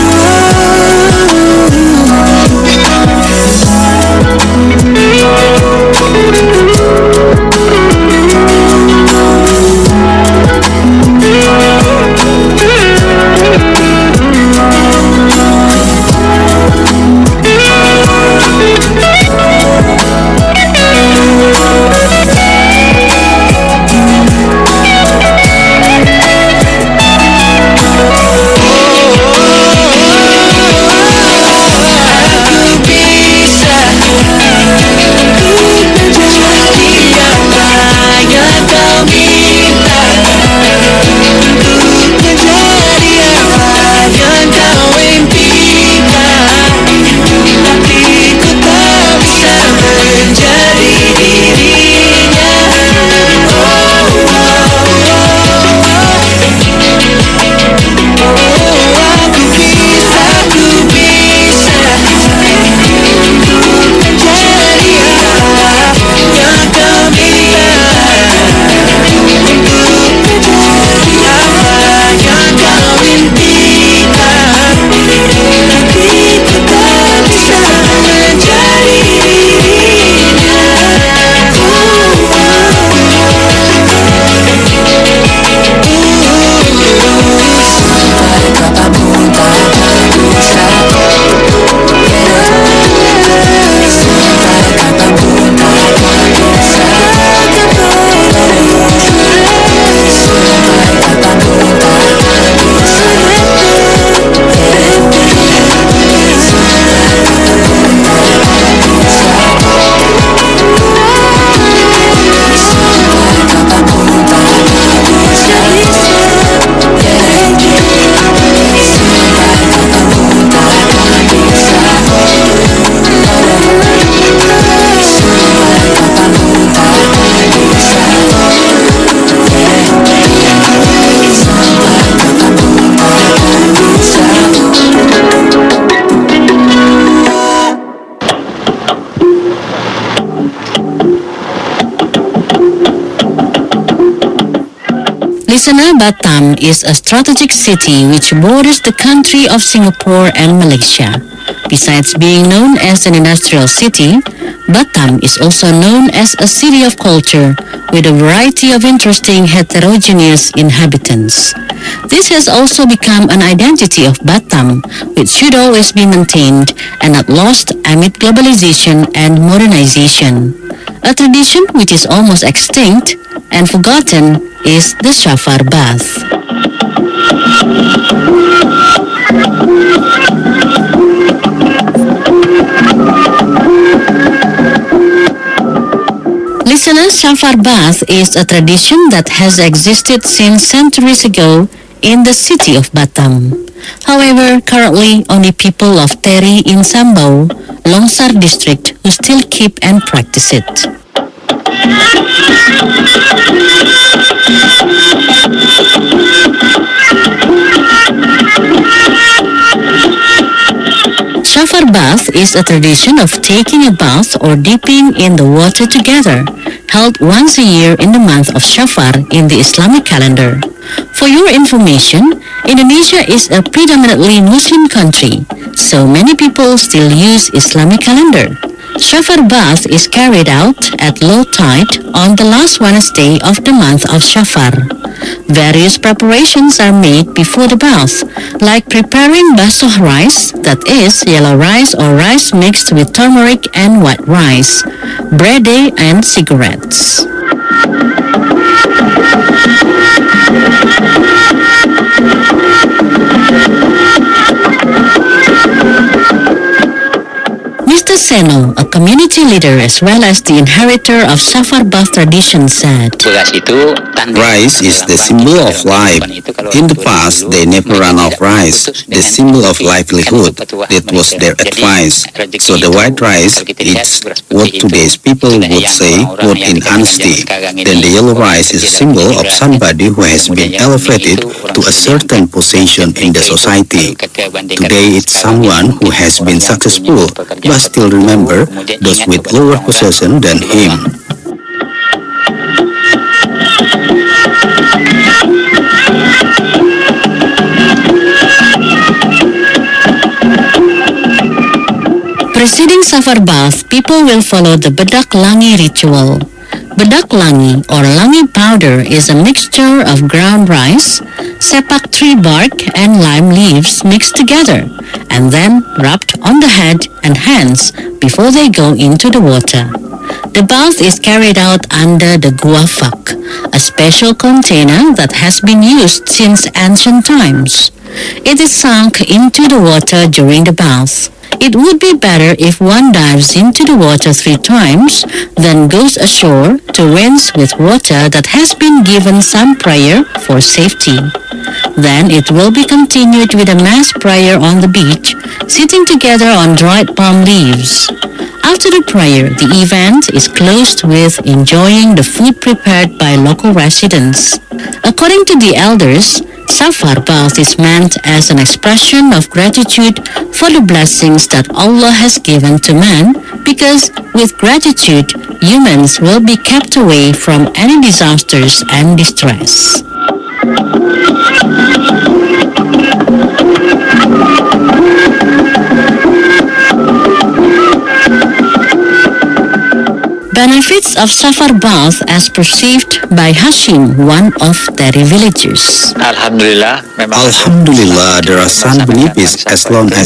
S20: Listener, Batam is a strategic city which borders the country of Singapore and Malaysia. Besides being known as an industrial city, Batam is also known as a city of culture with a variety of interesting heterogeneous inhabitants. This has also become an identity of Batam, which should always be maintained and not lost amid globalization and modernization. A tradition which is almost extinct and forgotten is the Shafar Bath. Listeners, Shafar Bath is a tradition that has existed since centuries ago in the city of Batam. However, currently only people of Teri in Sambau, Longsar district who still keep and practice it. Shafar Bath is a tradition of taking a bath or dipping in the water together, held once a year in the month of Shafar in the Islamic calendar. For your information, Indonesia is a predominantly Muslim country, so many people still use Islamic calendar. Shafar Bath is carried out at low tide on the last Wednesday of the month of Shafar. Various preparations are made before the bath, like preparing basuh rice, that is, yellow rice or rice mixed with turmeric and white rice, bread and cigarettes. Mister Seno, a community leader as well as the inheritor of Shafar Bath tradition, said,
S21: Rice is the symbol of life. In the past, they never ran out of rice, the symbol of livelihood. That was their advice. So the white rice, it's what today's people would say, word in honesty. Then the yellow rice is a symbol of somebody who has been elevated to a certain position in the society. Today, it's someone who has been successful, but still remember those with lower possession than him.
S20: Preceding Shafar Bath, people will follow the Bedak Langi ritual. Bedak Langi or Langi powder is a mixture of ground rice, sepak tree bark and lime leaves mixed together and then rubbed on the head and hands before they go into the water. The bath is carried out under the guafak, a special container that has been used since ancient times. It is sunk into the water during the bath. It would be better if one dives into the water three times, then goes ashore to rinse with water that has been given some prayer for safety. Then it will be continued with a mass prayer on the beach, sitting together on dried palm leaves. After the prayer, the event is closed with enjoying the food prepared by local residents. According to the elders, Shafar Bath is meant as an expression of gratitude for the blessings that Allah has given to man, because with gratitude, humans will be kept away from any disasters and distress. Benefits of Shafar Bath as perceived by Hashim, one of Teri villagers.
S21: Alhamdulillah, there are some benefits as long as